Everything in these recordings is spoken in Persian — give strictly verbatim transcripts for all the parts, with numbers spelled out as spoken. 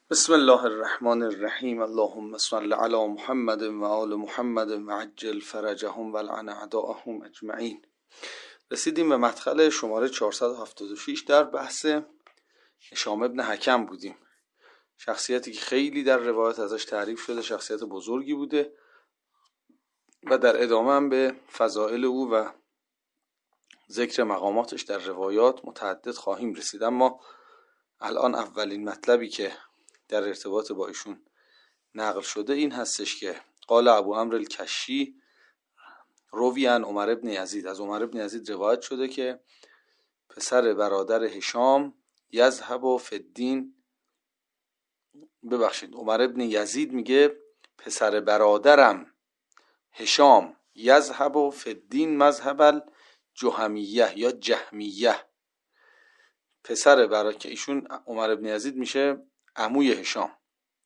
بسم الله الرحمن الرحیم. اللهم صل علی محمد و آل محمد و عجل فرجهم و لعن اعداءهم اجمعین. رسیدیم به مدخل شماره چهارصد و هفتاد و شش. در بحث هشام ابن حکم بودیم، شخصیتی که خیلی در روایت ازش تعریف شده، شخصیت بزرگی بوده و در ادامه هم به فضائل او و ذکر مقاماتش در روایات متعدد خواهیم رسید. اما الان اولین مطلبی که در ارتباط با ایشون نقل شده این هستش که قال ابو عمرو الکشی روی عن عمر ابن یزید، از عمر ابن یزید روایت شده که پسر برادر هشام یذهب فی الدین، ببخشید عمر ابن یزید میگه پسر برادرم هشام یذهب فی الدین مذهب الجهمیه یا جهمیه، پسر برادر که ایشون عمر ابن یزید میشه عموی هشام،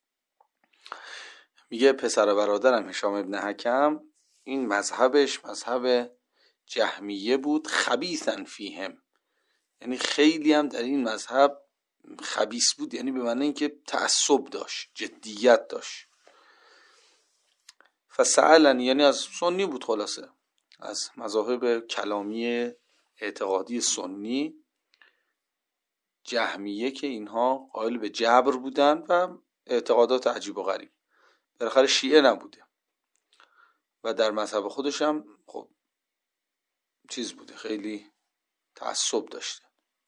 میگه پسر برادرم هشام ابن حکم این مذهبش مذهب جهمیه بود، خبیثا فیهم، یعنی خیلی هم در این مذهب خبیث بود، یعنی به معنی اینکه تعصب داشت، جدیت داشت. فسألنی، یعنی از سنی بود، خلاصه از مذاهب کلامی اعتقادی سنی جهمیه که اینها قائل به جبر بودن و اعتقادات عجیب و غریب، بالاخره شیعه نبوده و در مذهب خودش هم خب چیز بوده، خیلی تعصب داشته.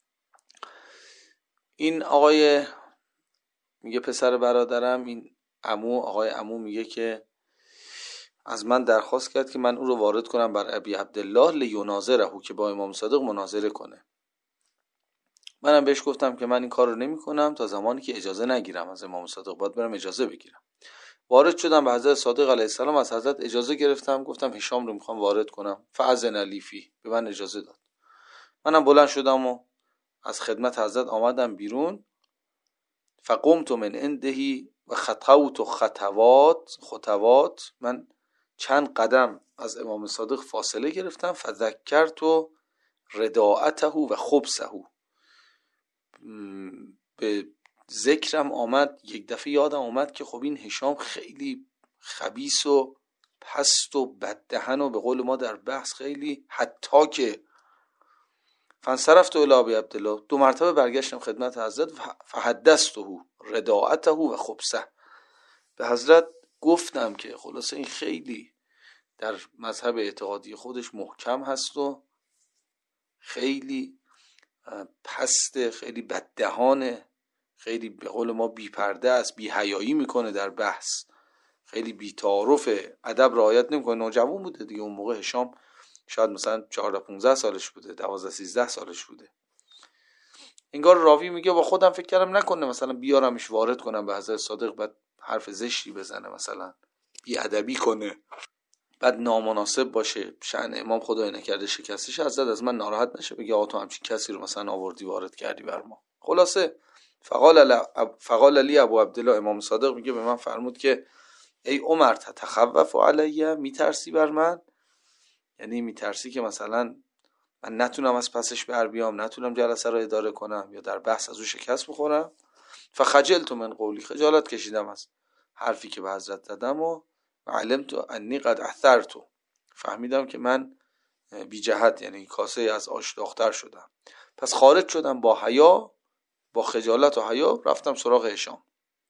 این آقای میگه پسر برادرم، این عمو آقای عمو میگه که از من درخواست کرد که من او رو وارد کنم بر ابی عبدالله لیوناظره، که با امام صادق مناظره کنه. منم بهش گفتم که من این کار رو نمی کنم تا زمانی که اجازه نگیرم از امام صادق، باید برم اجازه بگیرم. وارد شدم به حضرت صادق علیه السلام، از حضرت اجازه گرفتم، گفتم هشام رو میخوام وارد کنم. فاذن لی فیه، به من اجازه داد. منم بلند شدم و از خدمت حضرت آمدم بیرون. فقمت من عنده و خطوت خطوات خطوات من چند قدم از امام صادق فاصله گرفتم. فذکرت رداعته و خبثه، به ذکرم آمد، یک دفعه یادم آمد که خب این هشام خیلی خبیث و پست و بددهن و به قول ما در بحث خیلی حتی که فانصرفت الی ابی عبدالله، دو مرتبه برگشتم خدمت حضرت. فحدثته رداعته و خبثه، به حضرت گفتم که خلاصه این خیلی در مذهب اعتقادی خودش محکم هست و خیلی پسته، خیلی بددهانه، خیلی به قول ما بی پرده است، بی حیایی میکنه در بحث، خیلی بی تعارفه، ادب رعایت نمیکنه. نوجوان بوده دیگه اون موقع، هشام شاید مثلا چهارده پانزده سالش بوده، دوازده سیزده سالش بوده. انگار راوی میگه با خودم فکر کردم نکنه مثلا بیارمش وارد کنم به حضرت صادق، بعد حرف زشتی بزنه، مثلا بی ادبی کنه، بعد نامناسب باشه، شأن امام خدای نکرده شکستش، حضرت از من ناراحت نشه بگه آقا تو همچین کسی رو مثلا آوردی وارد کردی بر ما. خلاصه فقال فقال لی ابو عبدالله، امام صادق میگه به من فرمود که ای عمر تتخوف علیه، میترسی بر من؟ یعنی میترسی که مثلا من نتونم از پسش بر بیام، نتونم جلسه رو اداره کنم یا در بحث از او شکست بخورم؟ فخجلت من قولی، خجالت کشیدم از حرفی که به حضرت زدم و علمت انی قد اثرت، فهمیدم که من بی جهت، یعنی کاسه از آش داغ‌تر شدم. پس خارج شدم با حیا، با خجالت و حیا رفتم سراغ هشام.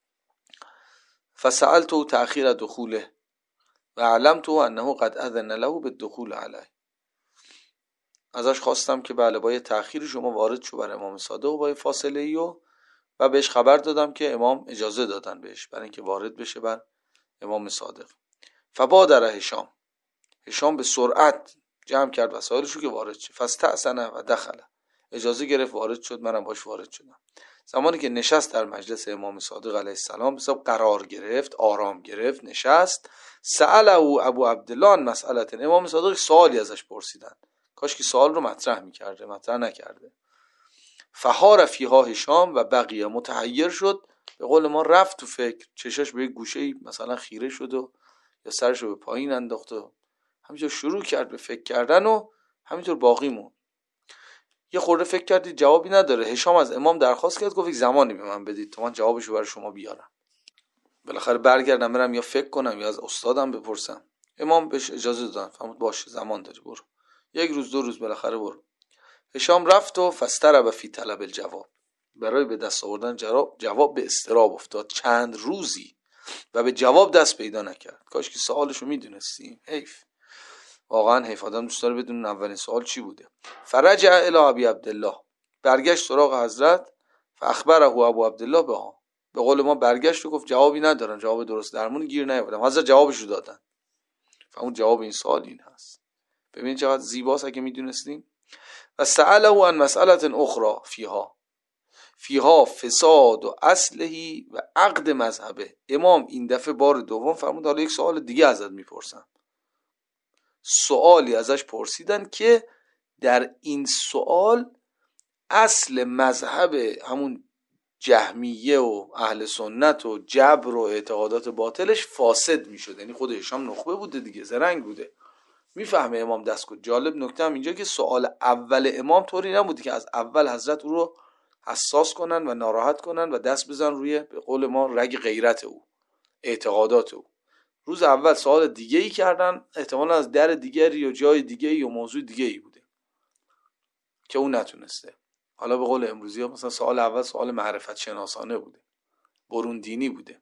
فسألته تأخیر دخوله و علمته انه قد اذن له بالدخول علیه، ازش خواستم که بله با تأخیر شما وارد شو بر امام صادق و با فاصله ای و و بهش خبر دادم که امام اجازه دادن بهش برای اینکه وارد بشه بر امام صادق. فبادر هشام، هشام به سرعت جمع کرد وسایلشو که وارد شه. فاستأذن و دخل، اجازه گرفت وارد شد، منم باش وارد شدم. زمانی که نشست در مجلس امام صادق علیه السلام، حساب قرار گرفت، آرام گرفت، نشست. سأله ابو عبدالله مسئله، امام صادق سوالی ازش پرسیدن، کاش که سوال رو مطرح میکرده، مطرح نکرده. فحار فیها هشام و بقیه، متحیر شد، به قول ما رفت تو فکر، چشاش به یک گوشه مثلا خیره شد و یا سرشو به پایین انداخت و همینطور شروع کرد به فکر کردن و همینطور باقی موند. یه خورده فکر کردید جوابی نداره. هشام از امام درخواست کرد، گفت زمانی به من بدید تا من جوابشو برای شما بیارم، بالاخره برگردم برم یا فکر کنم یا از استادم بپرسم. امام بهش اجازه دادن، فرمود باشه زمان داری برو، یک روز دو روز بالاخره برو. هشام رفت و فسترب فی طلب الجواب، برای به دست آوردن جواب جواب به اضطراب افتاد چند روزی و به جواب دست پیدا نکرد. کاش که سوالشو میدونستیم، حیف، واقعا حیف، آدم دوست داره بدون اولین سوال چی بوده. فرجع الی ابی عبدالله، برگشت سراغ حضرت، فاخبره ابو عبدالله بها، به قول ما برگشت و گفت جوابی ندارن، جواب درست درمون گیر نیاوردم. حضرت جوابشو دادن. فهمون جواب این سوال این هست. ببین چقدر زیباست اگه میدونستیم. و سأله عن مسئله اخرى فیها فیها فساد و اصلهی و عقد مذهبه. امام این دفعه بار دوم فرمود حالا یک سوال دیگه ازت میپرسم. سوالی ازش پرسیدن که در این سوال اصل مذهب همون جهمیه و اهل سنت و جبر و اعتقادات باطلش فاسد میشد. یعنی خود هشام نخبه بوده دیگه، زرنگ بوده، میفهمه امام دست کن. جالب نکته هم اینجا که سوال اول امام طوری نبوده که از اول حضرت او رو حساس کنن و ناراحت کنن و دست بزن روی به قول ما رگ غیرت او، اعتقادات او. روز اول سوال دیگه ای کردن، احتمالا از در دیگری یا جای دیگه یا موضوع دیگه ای بوده که اون نتونسته. حالا به قول امروزی ها مثلا سوال اول سوال معرفت شناسانه بوده، برون دینی بوده.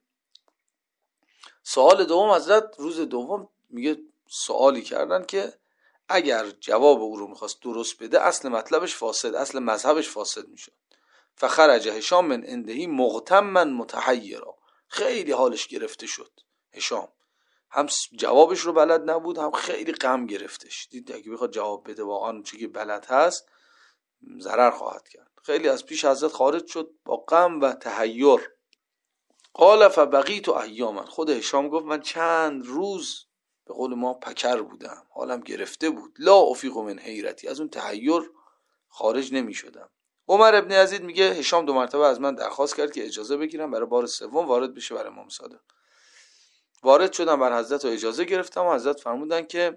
سوال دوم حضرت روز دوم میگه سوالی کردن که اگر جواب او رو میخواست درست بده اصل مطلبش فاسد، اصل مذهبش فاسد میشد. فخرج هشام من عنده مغتما متحیرا، خیلی حالش گرفته شد هشام، هم جوابش رو بلد نبود هم خیلی غم گرفتش. دید اگه بخواد جواب بده واقعا چیزی که بلد هست ضرر خواهد کرد. خیلی از پیش حضرت خارج شد با غم و تحیر. قال فبقیت ایاما، خود هشام گفت من چند روز به قول ما پکر بودم، حالم گرفته بود. لا افیق من حیرتی، از اون تحیر خارج نمی شدم. عمر ابن یزید میگه هشام دو مرتبه از من درخواست کرد که اجازه بگیرم برای بار سوم وارد بشه برای امام صادق. وارد شدم بر حضرت و اجازه گرفتم و حضرت فرمودن که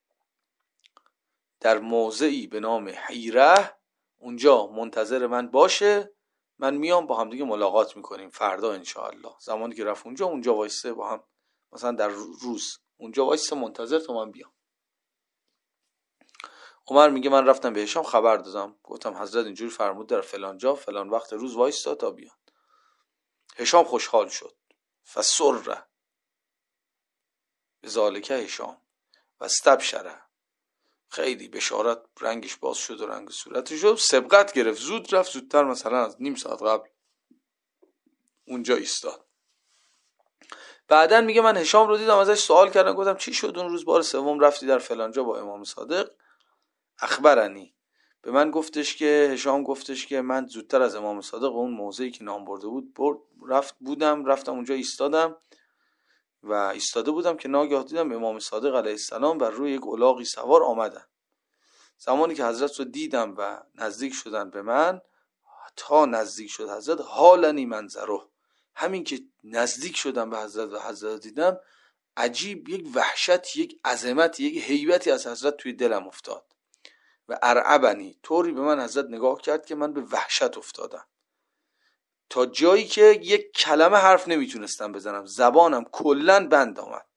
در موضعی به نام حیره اونجا منتظر من باشه، من میام با هم دیگه ملاقات میکنیم فردا انشاءالله. زمانی که رفت اونجا اونجا وایسته با هم، مثلا در روز اونجا وایسته منتظر تا من بیام. عمر میگه من رفتم به هشام خبر دادم، گفتم حضرت اینجوری فرمود در فلان جا فلان وقت روز وایستا تا بیان. هشام خوشحال شد. فسر بذالک هشام و استبشره، خیلی بشارت رنگش باز شد و رنگ صورتش شد، سبقت گرفت، زود رفت، زودتر مثلا از نیم ساعت قبل اونجا ایستاد. بعدن میگه من هشام رو دیدم، ازش سوال کردم، گفتم چی شد اون روز بار سوم رفتی در فلان جا با امام صادق؟ اخبرنی، به من گفتش که هشام گفتش که من زودتر از امام صادق اون موضعی که نام برده بود برد رفت بودم رفتم اونجا ایستادم و ایستاده بودم که ناگهان دیدم امام صادق علیه السلام بر روی یک الاغی سوار آمدن. زمانی که حضرت رو دیدم و نزدیک شدن به من، تا نزدیک شد حضرت حالنی منظره، همین که نزدیک شدم به حضرت و حضرت دیدم، عجیب یک وحشت، یک عظمت، یک هیبتی از حضرت توی دلم افتاد و ارعبنی، طوری به من حضرت نگاه کرد که من به وحشت افتادم تا جایی که یک کلمه حرف نمیتونستم بزنم، زبانم کلن بند آمد.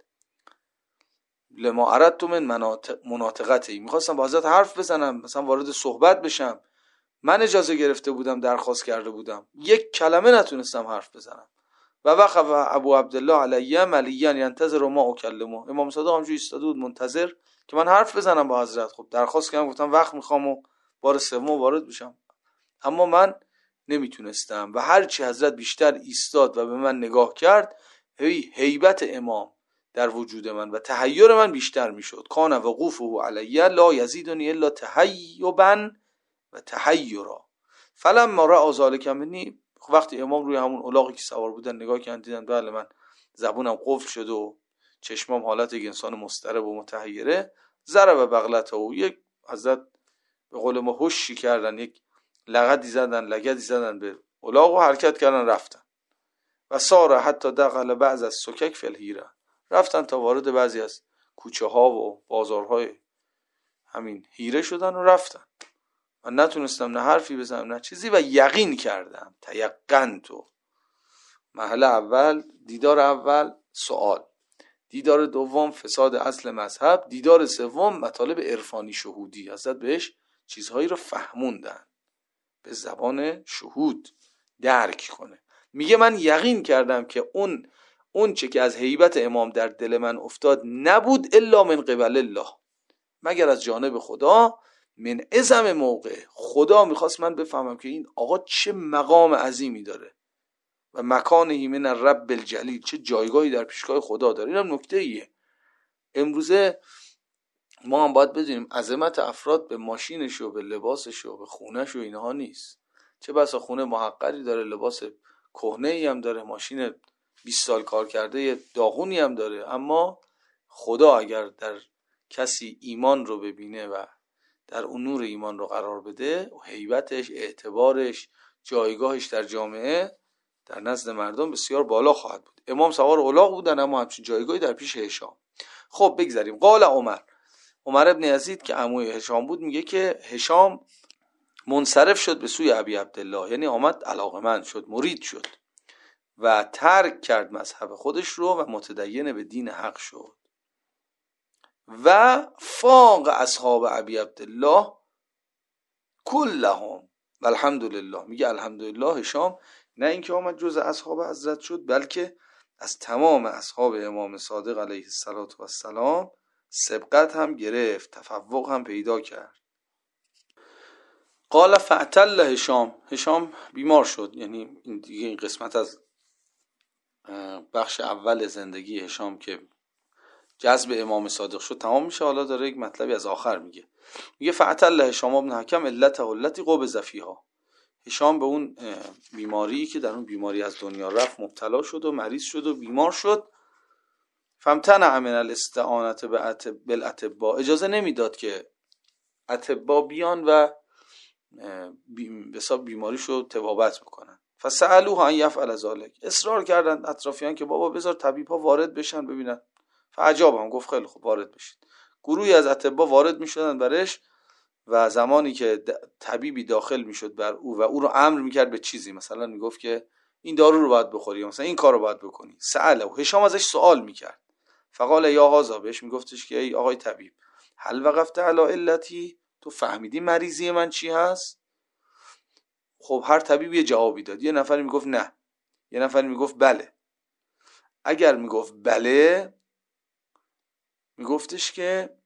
لما اردت من مناطقتی، میخواستم با حضرت حرف بزنم، مثلا وارد صحبت بشم، من اجازه گرفته بودم، درخواست کرده بودم، یک کلمه نتونستم حرف بزنم. و وقف ابو عبدالله علیه ملیان ینتظر ما اکلمه، امام صادق همجوری ایستاده بود منتظر که من حرف بزنم با حضرت. خب درخواست کردم، گفتم وقت میخوام و بار سوم وارد بشم، اما من نمیتونستم. و هرچی حضرت بیشتر ایستاد و به من نگاه کرد، هی هیبت امام در وجود من و تحیر من بیشتر میشد. کان وقوفه علیه لا یزیدنی الا تهیبا و تحیرا. فلما رأى ذلک منی، وقتی امام روی همون الاغی که سوار بودن نگاه کردن، دیدن بله من زبونم قفل شده و چشمام حالت یک انسان مضطرب و متحیره، ضرب بغلته، و یک حضرت به قول ما هوشی کردن، یک لغدی زدن لگدی زدن به الاغ و حرکت کردن رفتن. و سار حتی دخل بعض از سکک فی الحیره، رفتن تا وارد بعضی از کوچه ها و بازارهای همین حیره شدن و رفتن. من نتونستم نه حرفی بزنم نه چیزی و یقین کردم. تیقن تو محل اول، دیدار اول سوال، دیدار دوم فساد اصل مذهب، دیدار سوم مطالب عرفانی شهودی. حضرت بهش چیزهایی رو فهموندن به زبان شهود درک کنه. میگه من یقین کردم که اون اون چه که از هیبت امام در دل من افتاد نبود الا من قبل الله، مگر از جانب خدا. من عظم موقع، خدا میخواست من بفهمم که این آقا چه مقام عظیمی داره و مکانه من الرب الجلیل، چه جایگاهی در پیشگاه خدا داره. اینم نکته ایه. امروزه ما هم باید بدونیم عظمت افراد به ماشینش و به لباسش و به خونهش و اینها نیست. چه بسا خونه محقری داره، لباس کهنه‌ای هم داره، ماشین بیست سال کار کرده داغونی هم داره، اما خدا اگر در کسی ایمان رو ببینه و در اون نور ایمان رو قرار بده، هیبتش، اعتبارش، جایگاهش در جامعه در نزد مردم بسیار بالا خواهد بود. امام سوار الاغ بودن اما همچین جایگاهی در پیش هشام. خب بگذاریم. قال عمر، عمر ابن یزید که عموی هشام بود میگه که هشام منصرف شد به سوی ابی عبدالله، یعنی آمد علاقمند شد، مرید شد و ترک کرد مذهب خودش رو و متدین به دین حق شد و فاق اصحاب ابی عبدالله کلهم والحمدلله. میگه الحمدلله هشام نه اینکه آمد جز اصحاب حضرت شد، بلکه از تمام اصحاب امام صادق علیه السلام سبقت هم گرفت، تفوق هم پیدا کرد. قال فاعتل هشام، هشام بیمار شد. یعنی این دیگه این قسمت از بخش اول زندگی هشام که جذب امام صادق شد تمام میشه. حالا داره یک مطلبی از آخر میگه. میگه فاعتل هشام ابن حکم علت علتی قبض فیها، هشام به اون بیماری که در اون بیماری از دنیا رفت مبتلا شد و مریض شد و بیمار شد. فامتنع من الاستعانة بالاطباء، اجازه نمیداد که اطباء بیان و به حساب بیماریشو طبابت بکنن. فسألوه ان یفعل ذلک، اصرار کردند اطرافیان که بابا بذار طبیب‌ها وارد بشن ببینن. فعجابم، گفت خیلی خوب وارد بشید. گروهی از اطباء وارد میشدن برش و زمانی که طبیبی داخل میشد بر او و او رو امر میکرد به چیزی، مثلا میگفت که این دارو رو باید بخوری، مثلا این کار رو باید بکنی، سأله هشام ازش سوال میکرد. فقال یا هذا، بهش میگفتش که ای آقای طبیب، هل وقفت علی علتی، تو فهمیدی مریضی من چی هست؟ خب هر طبیب یه جوابی داد. یه نفری میگفت نه، یه نفری میگفت بله. اگر میگفت بله میگفتش که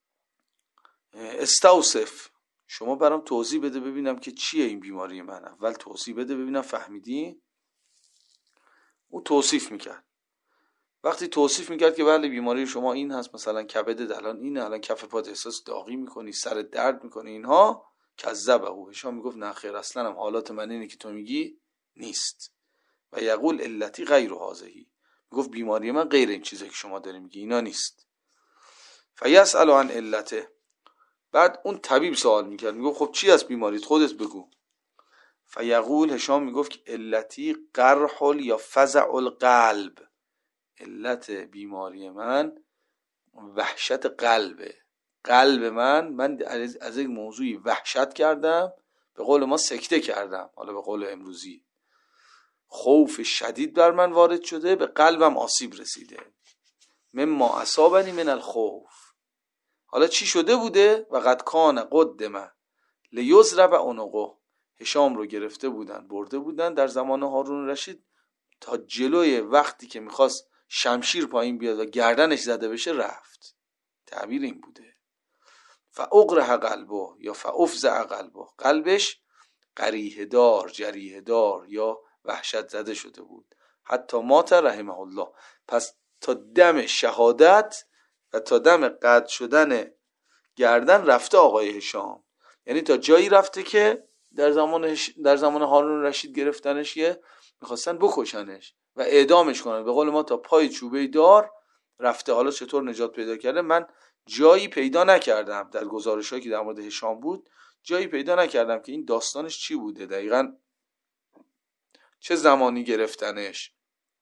استوصف، شما برام توضیح بده ببینم که چیه این بیماری من، اول توضیح بده ببینم فهمیدی. او توصیف میکرد. وقتی توصیف میکرد که بله بیماری شما این هست، مثلا کبدت الان اینه، الان کف پات احساس داغی میکنی، سرت درد میکنه، اینها، کذب او، هشام میگفت نه خیر، اصلا هم حالات من اینه که تو میگی نیست. و یقول علتی غیر هذه، میگفت بیماری من غیر این چیزه که شما داری میگی، اینا نیست. فیسأل عن علته، بعد اون طبیب سوال میکرد، میگفت خب چی هست بیماریت، خودت بگو. فیقول، هشام میگفت که علتی قرح یا فزع القلب، علت بیماری من وحشت قلبه. قلب من من از یک موضوعی وحشت کردم، به قول ما سکته کردم، حالا به قول امروزی خوف شدید بر من وارد شده، به قلبم آسیب رسیده. مما اصابنی من الخوف. حالا چی شده بوده؟ و قد کان قدمه لیضرب عنقه، هشام رو گرفته بودن برده بودن در زمان هارون رشید تا جلوی وقتی که میخواست شمشیر پایین بیاد و گردنش زده بشه رفت. تعبیر این بوده. فاقرح قلبه یا فافزع قلبه، قلبش قریحه دار، جریحه دار یا وحشت زده شده بود. حتی مات رحمه الله، پس تا دم شهادت و تا دم قطع شدن گردن رفته آقای هشام. یعنی تا جایی رفته که در زمان در زمان هارون رشید گرفتنش که میخواستن بکشنش و اعدامش کنن، به قول ما تا پای چوبه دار رفته. حالا چطور نجات پیدا کرده من جایی پیدا نکردم در گزارشایی که در مورد هشام بود، جایی پیدا نکردم که این داستانش چی بوده دقیقاً، چه زمانی گرفتنش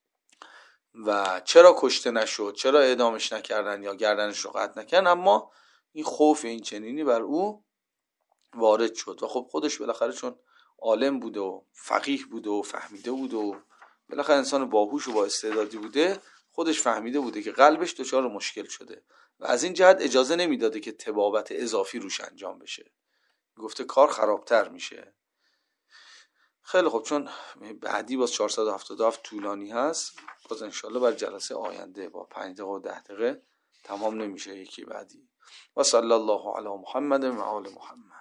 و چرا کشته نشد، چرا اعدامش نکردن یا گردنش رو قطع نکردن. اما این خوف این چنینی بر او وارد شد و خب خودش بالاخره چون عالم بوده و فقیه بوده و فهمیده بوده و بالاخره انسان باهوش و با استعدادی بوده، خودش فهمیده بوده که قلبش دچار مشکل شده و از این جهت اجازه نمیداده که طبابت اضافی روش انجام بشه، گفته کار خرابتر میشه. خیلی خب، چون بعدی باز چهارصد و هفتاد و هفت طولانی هست، باز انشالله بر جلسه آینده با پنج دقیقه و ده دقیقه تمام نمیشه یکی بعدی. و صلی الله علی محمد و آل محمد.